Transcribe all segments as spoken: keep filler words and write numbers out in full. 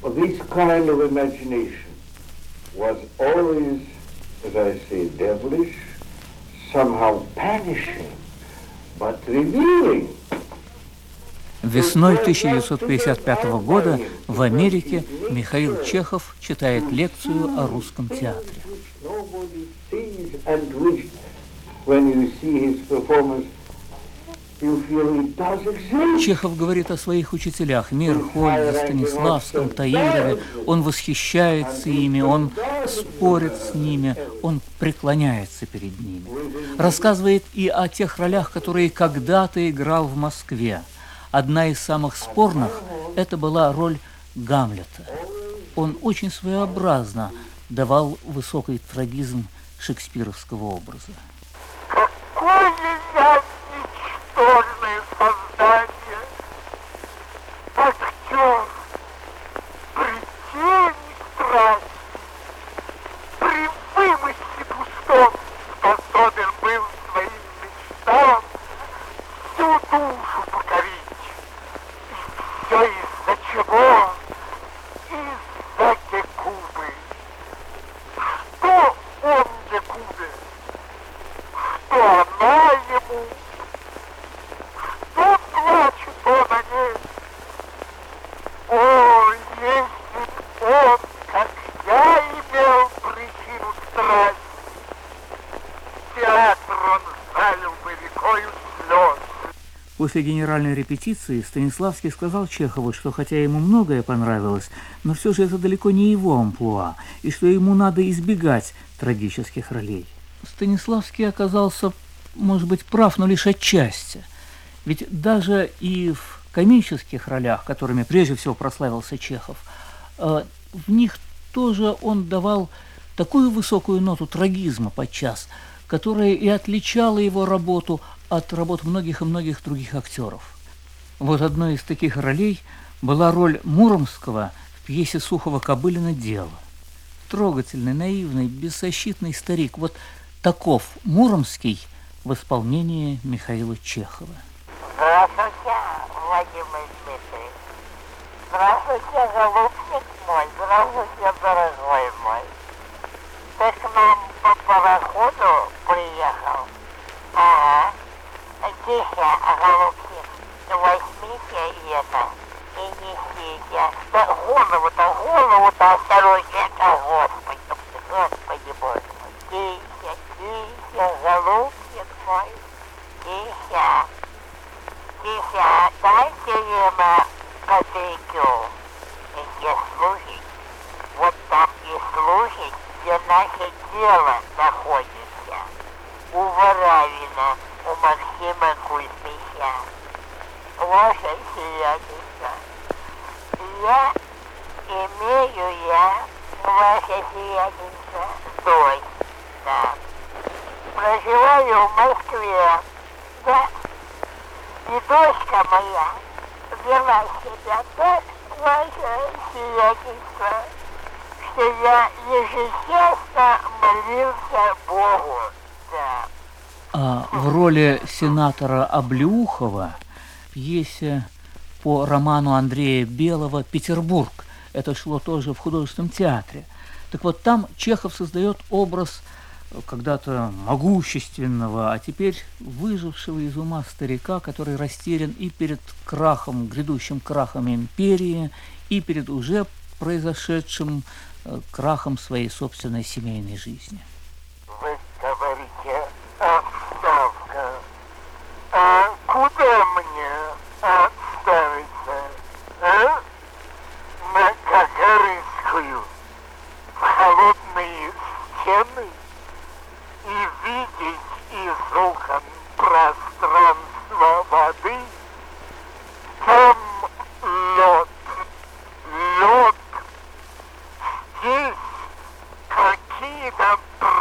this kind of imagination was always, as I say, devilish, somehow punishing, but revealing. Весной тысяча девятьсот пятьдесят пятого года в Америке Михаил Чехов читает лекцию о русском театре. Чехов говорит о своих учителях Мейерхольде, Станиславском, Таирове. Он восхищается ими, он спорит с ними, он преклоняется перед ними. Рассказывает и о тех ролях, которые когда-то играл в Москве. Одна из самых спорных – это была роль Гамлета. Он очень своеобразно давал высокий трагизм шекспировского образа. Какое я ничтожное создание, актер, при тени страсти, при вымысле пустом способен был своим мечтам всю душу покорить. Все из-за чего? Из-за Гекубы. Что он Гекубе? Что она ему? Что плачет он о ней? О, если б он, как я, имел причину страсти, театр он залил бы рекою слез. После генеральной репетиции Станиславский сказал Чехову, что хотя ему многое понравилось, но все же это далеко не его амплуа, и что ему надо избегать трагических ролей. Станиславский оказался, может быть, прав, но лишь отчасти. Ведь даже и в комических ролях, которыми прежде всего прославился Чехов, в них тоже он давал такую высокую ноту трагизма подчас, которая и отличала его работу от работ многих и многих других актеров. Вот одной из таких ролей была роль Муромского в пьесе Сухова-Кобылина «Дело». Трогательный, наивный, беззащитный старик. Вот таков Муромский в исполнении Михаила Чехова. Здравствуйте, Владимир Дмитриевич. Здравствуйте, голубчик мой. Здравствуйте, дорогой мой. Ты к нам по пароходу приехал? Ага. Тихо, голубчик, возьмите это и несите. Да голову-то, голову-то осторожнее-то, Господи, Господи Боже мой. Тихо, тихо, голубчик мой, тихо, тихо, дайте ему копейку, где служить. Вот там и служить, где наше дело находится. У Воравина, у Максима Кузьмича. Ваше сиятельство, я имею я, ваше сиятельство, дочь, да. Проживаю в Москве, да. И дочка моя вела себя так, ваше сиятельство, что я ежечасно молился Богу, да. А в роли сенатора Облеухова в пьесе по роману Андрея Белого «Петербург». Это шло тоже в художественном театре. Так вот, там Чехов создает образ когда-то могущественного, а теперь выжившего из ума старика, который растерян и перед крахом, грядущим крахом империи, и перед уже произошедшим крахом своей собственной семейной жизни. Вы говорите, отставка. А куда мне отставиться? А? На Гагаринскую? В холодные стены? И видеть из окон пространство воды? Там лед, лед. Здесь какие-то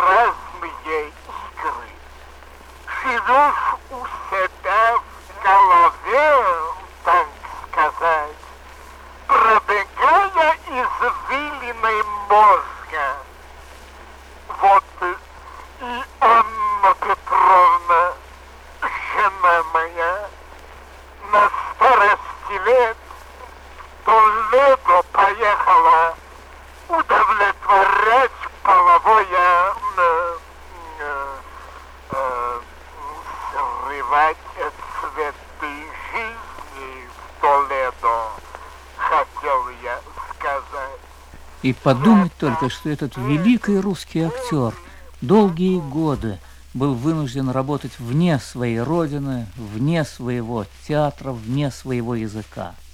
поехала удовлетворять половое э, э, э, срывать цветы жизни в Толедо, хотел я сказать. И подумать только, что этот великий русский актер долгие годы был вынужден работать вне своей родины, вне своего театра, вне своего языка.